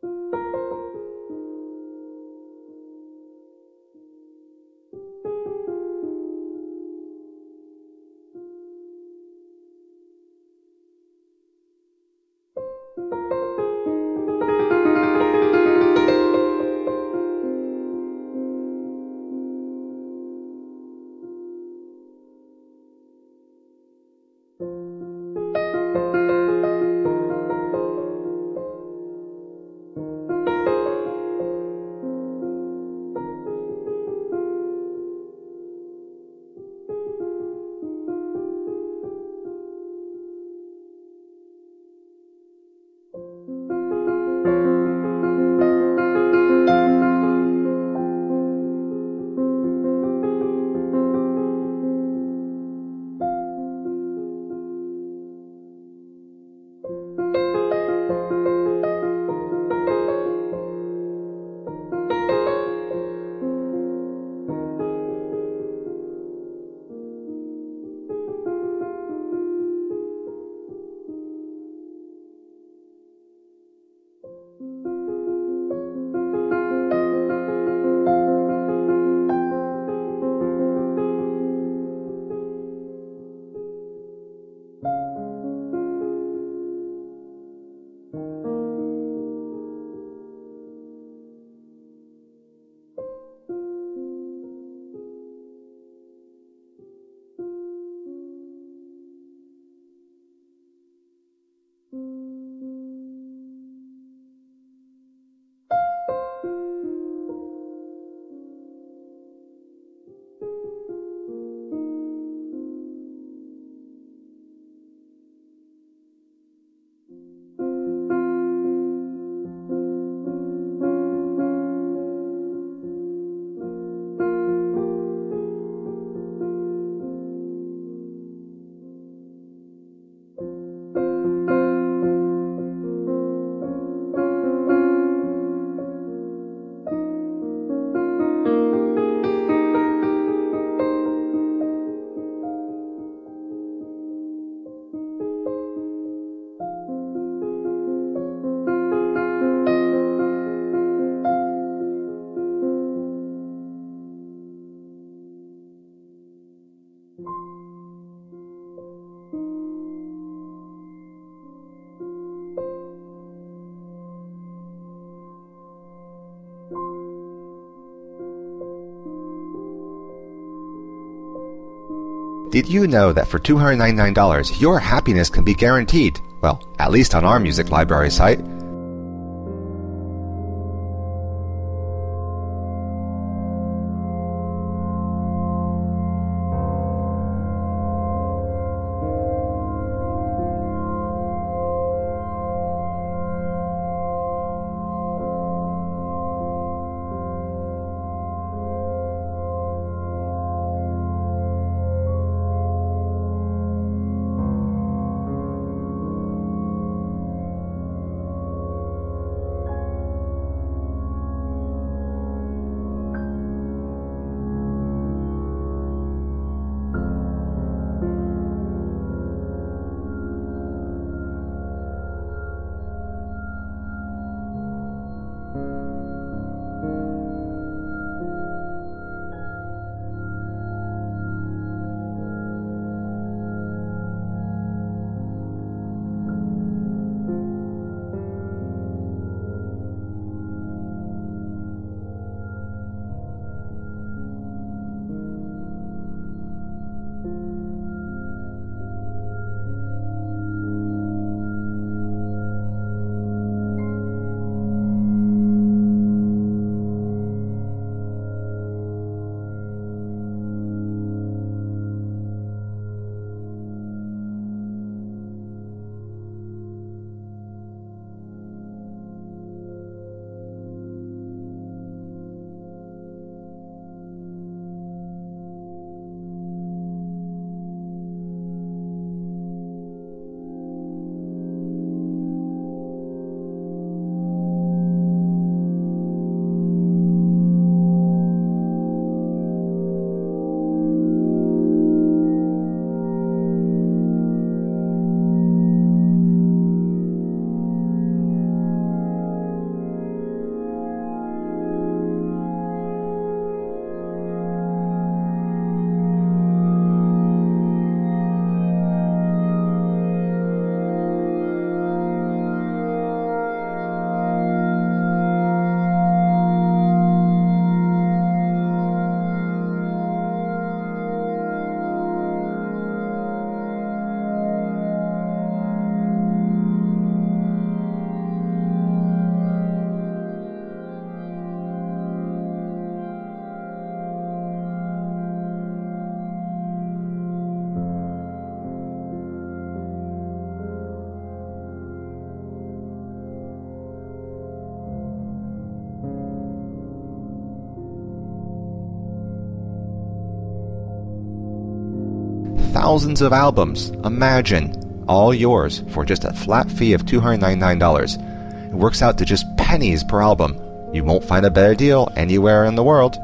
Did you know that for $299, your happiness can be guaranteed? Well, at least on our music library site. Thousands of albums, imagine, all yours for just a flat fee of $299. It works out to just pennies per album. You won't find a better deal anywhere in the world.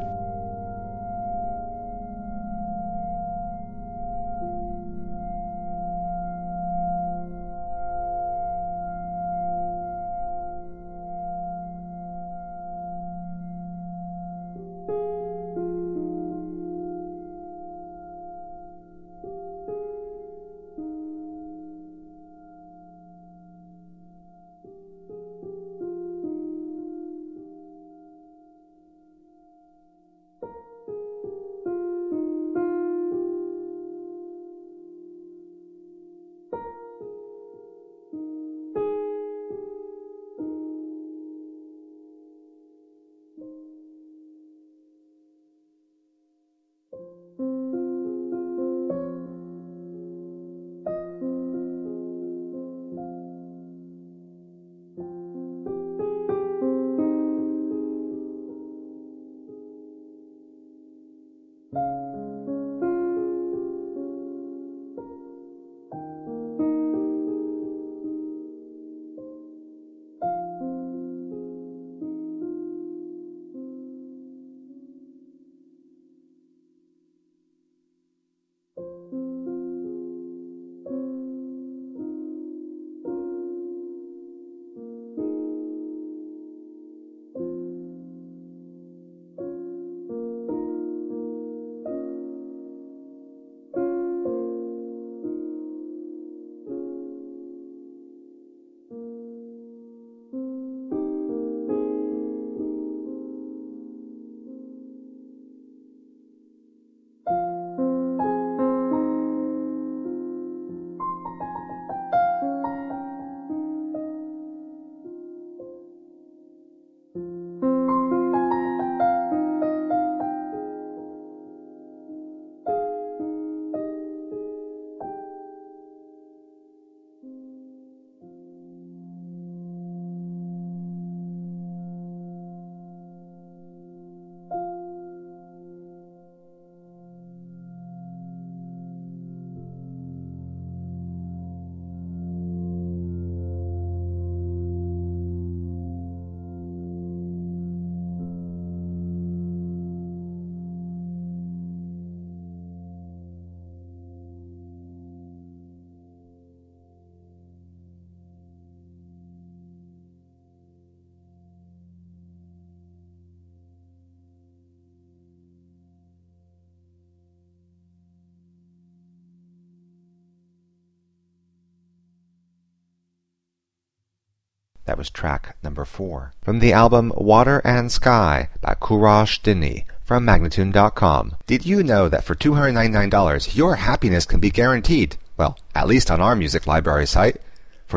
That was track number 4 from the album Water and Sky by Courage Dini from Magnatune.com. Did you know that for $299 your happiness can be guaranteed? Well, at least on our music library site. For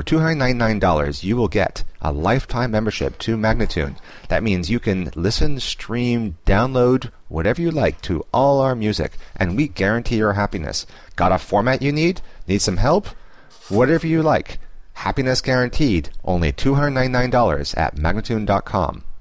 $299 you will get a lifetime membership to Magnatune. That means you can listen, stream, download, whatever you like to all our music, and we guarantee your happiness. Got a format you need? Need some help? Whatever you like. Happiness guaranteed, only $299 at Magnatune.com.